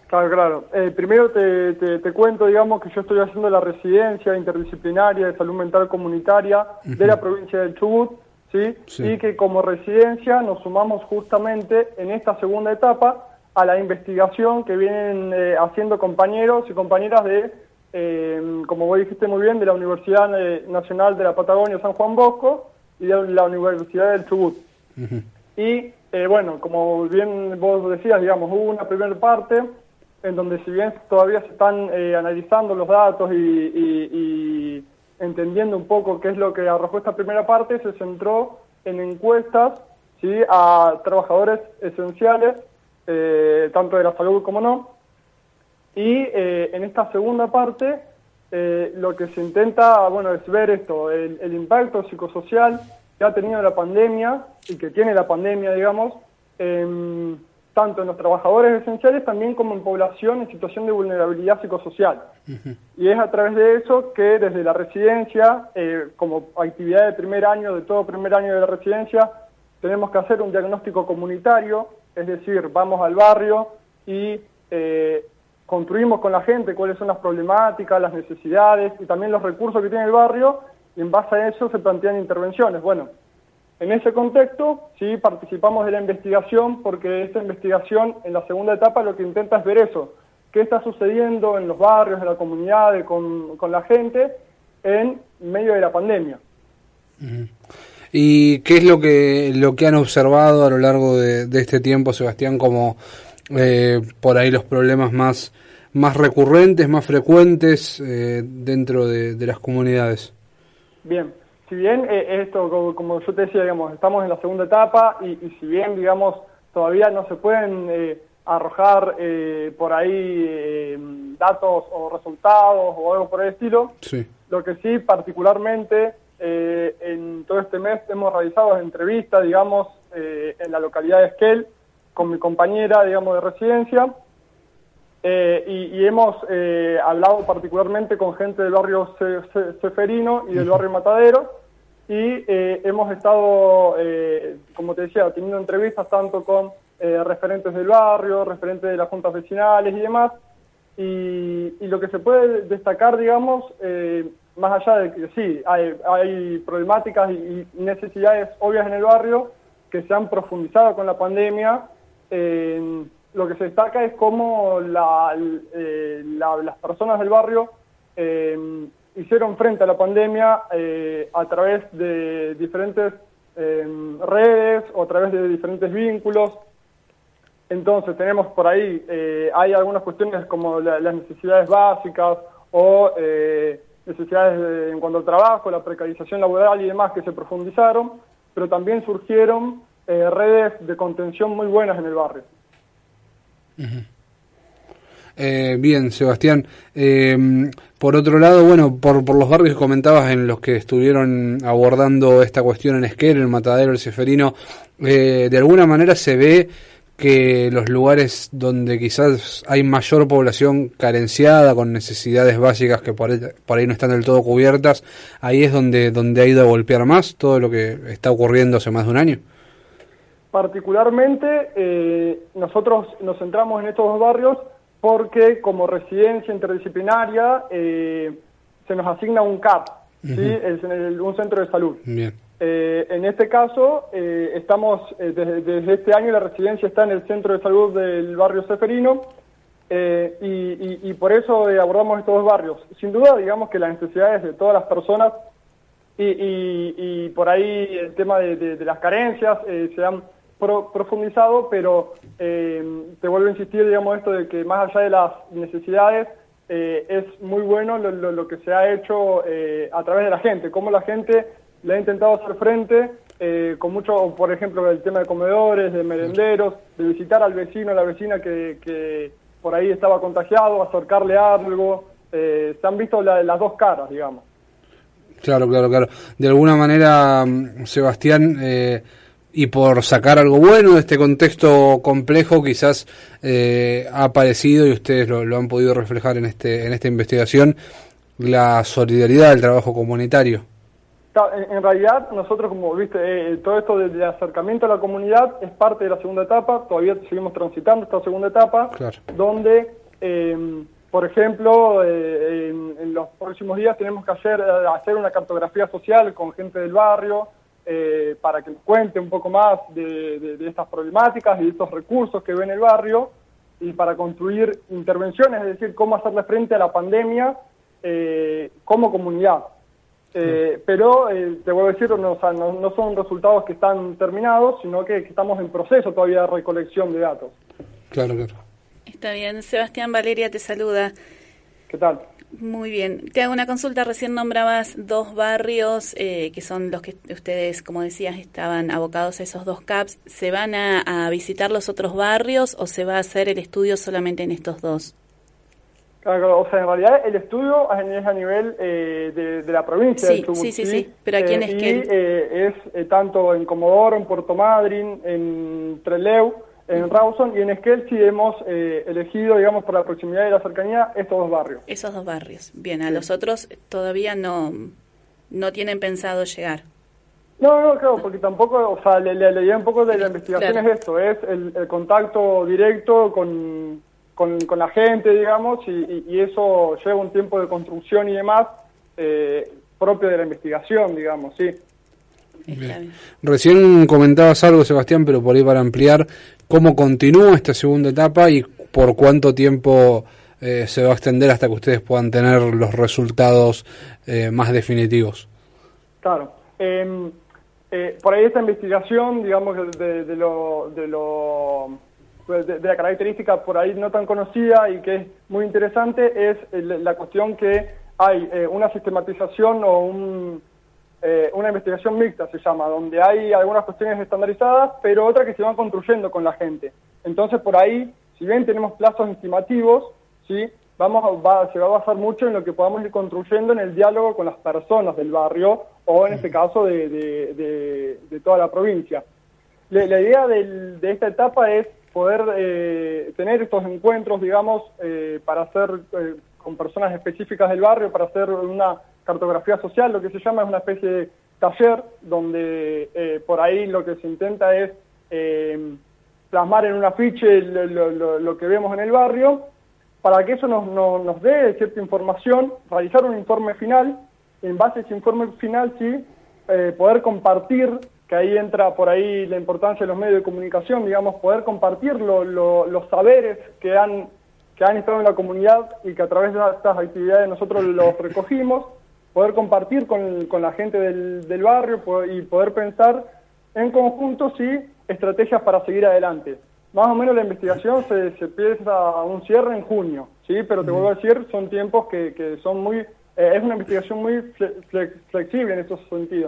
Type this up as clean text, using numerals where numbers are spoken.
Claro, claro. Primero te cuento, digamos, que yo estoy haciendo la residencia interdisciplinaria de salud mental comunitaria de la provincia del Chubut, ¿sí? Sí. Y que como residencia nos sumamos justamente en esta segunda etapa a la investigación que vienen haciendo compañeros y compañeras de, como vos dijiste muy bien, de la Universidad Nacional de la Patagonia San Juan Bosco y de la Universidad del Chubut. Ujú. Y bueno, como bien vos decías, digamos, hubo una primera parte en donde si bien todavía se están analizando los datos y entendiendo un poco qué es lo que arrojó esta primera parte, se centró en encuestas, ¿sí?, a trabajadores esenciales, tanto de la salud como no. Y en esta segunda parte lo que se intenta, bueno, es ver esto, el impacto psicosocial que ha tenido la pandemia y que tiene la pandemia, digamos, tanto en los trabajadores esenciales también como en población en situación de vulnerabilidad psicosocial. Y es a través de eso que desde la residencia, como actividad de primer año, de todo primer año de la residencia, tenemos que hacer un diagnóstico comunitario, es decir, vamos al barrio y construimos con la gente cuáles son las problemáticas, las necesidades y también los recursos que tiene el barrio, y en base a eso se plantean intervenciones. Bueno, en ese contexto, sí, participamos de la investigación, porque esta investigación, en la segunda etapa, lo que intenta es ver eso, qué está sucediendo en los barrios, en la comunidad, con la gente, en medio de la pandemia. ¿Y qué es lo que han observado a lo largo de este tiempo, Sebastián, como por ahí los problemas más recurrentes, más frecuentes dentro de las comunidades? Bien. Si bien esto, como yo te decía, digamos, estamos en la segunda etapa y si bien, digamos, todavía no se pueden arrojar por ahí datos o resultados o algo por el estilo, Sí. Lo que sí particularmente en todo este mes hemos realizado entrevistas, digamos, en la localidad de Esquel con mi compañera, digamos, de residencia, y hemos hablado particularmente con gente del barrio Ceferino y del barrio Matadero, y hemos estado, como te decía, teniendo entrevistas tanto con referentes del barrio, referentes de las juntas vecinales y demás, y lo que se puede destacar, digamos, más allá de que sí, hay problemáticas y necesidades obvias en el barrio que se han profundizado con la pandemia, lo que se destaca es cómo las personas del barrio hicieron frente a la pandemia a través de diferentes redes o a través de diferentes vínculos. Entonces tenemos por ahí, hay algunas cuestiones como las necesidades básicas o necesidades en cuanto al trabajo, la precarización laboral y demás que se profundizaron, pero también surgieron redes de contención muy buenas en el barrio. Bien, Sebastián. Por otro lado, bueno, por los barrios que comentabas en los que estuvieron abordando esta cuestión en Esquel, el Matadero, el Ceferino, de alguna manera se ve que los lugares donde quizás hay mayor población carenciada, con necesidades básicas que por ahí no están del todo cubiertas, ahí es donde ha ido a golpear más todo lo que está ocurriendo hace más de un año. Particularmente, nosotros nos centramos en estos dos barrios porque como residencia interdisciplinaria se nos asigna un CAP, ¿sí? Un centro de salud. Bien. En este caso, estamos desde este año la residencia está en el centro de salud del barrio Ceferino, y por eso abordamos estos dos barrios. Sin duda, digamos que las necesidades de todas las personas y por ahí el tema de las carencias se han profundizado, pero te vuelvo a insistir, digamos, esto de que más allá de las necesidades, es muy bueno lo que se ha hecho a través de la gente, cómo la gente le ha intentado hacer frente con mucho, por ejemplo, el tema de comedores, de merenderos, de visitar al vecino, a la vecina que por ahí estaba contagiado, acercarle algo. Se han visto las dos caras, digamos. Claro. De alguna manera, Sebastián, y por sacar algo bueno de este contexto complejo, quizás ha aparecido, y ustedes lo han podido reflejar en esta investigación, la solidaridad del trabajo comunitario. En realidad, nosotros, como viste, todo esto de acercamiento a la comunidad es parte de la segunda etapa. Todavía seguimos transitando esta segunda etapa, claro, donde, por ejemplo, en los próximos días tenemos que hacer una cartografía social con gente del barrio, para que nos cuente un poco más de estas problemáticas y de estos recursos que ve en el barrio, y para construir intervenciones, es decir, cómo hacerle frente a la pandemia como comunidad. Pero te voy a decir, no son resultados que están terminados, sino que estamos en proceso todavía de recolección de datos. Claro, claro. Está bien. Sebastián, Valeria te saluda. ¿Qué tal? Muy bien. Te hago una consulta. Recién nombrabas 2 barrios que son los que ustedes, como decías, estaban abocados a esos 2 CAPs. ¿Se van a visitar los otros barrios o se va a hacer el estudio solamente en estos 2? Claro, o sea, en realidad el estudio es a nivel de la provincia de Chubut. Sí, pero aquí en Esquel. Es tanto en Comodoro, en Puerto Madryn, en Trelew, en Rawson, y en Esquel sí hemos elegido, digamos, por la proximidad y la cercanía, estos 2 barrios. Esos 2 barrios. Bien, a los otros todavía no tienen pensado llegar. No, claro, porque tampoco, o sea, la idea un poco de la investigación, claro, es esto, es el contacto directo con la gente, digamos, y eso lleva un tiempo de construcción y demás, propio de la investigación, digamos, sí. Bien. Recién comentabas algo, Sebastián, pero por ahí para ampliar, ¿cómo continúa esta segunda etapa y por cuánto tiempo se va a extender hasta que ustedes puedan tener los resultados más definitivos? Claro. Por ahí esta investigación, digamos, de la característica por ahí no tan conocida y que es muy interesante, es la cuestión que hay una sistematización o una investigación mixta, se llama, donde hay algunas cuestiones estandarizadas, pero otras que se van construyendo con la gente. Entonces, por ahí, si bien tenemos plazos estimativos, ¿sí?, se va a basar mucho en lo que podamos ir construyendo en el diálogo con las personas del barrio, o en este caso de toda la provincia. La idea de esta etapa es poder tener estos encuentros, digamos, para hacer con personas específicas del barrio, para hacer una cartografía social, lo que se llama, es una especie de taller, donde por ahí lo que se intenta es plasmar en un afiche lo que vemos en el barrio, para que eso nos dé cierta información, realizar un informe final, en base a ese informe final, sí, poder compartir, que ahí entra por ahí la importancia de los medios de comunicación, digamos, poder compartir los saberes que han estado en la comunidad y que a través de estas actividades nosotros los recogimos, poder compartir con la gente del barrio y poder pensar en conjunto, sí, estrategias para seguir adelante. Más o menos la investigación se empieza a un cierre en junio, ¿sí? Pero te vuelvo a decir, son tiempos que son muy... es una investigación muy flexible en estos sentidos.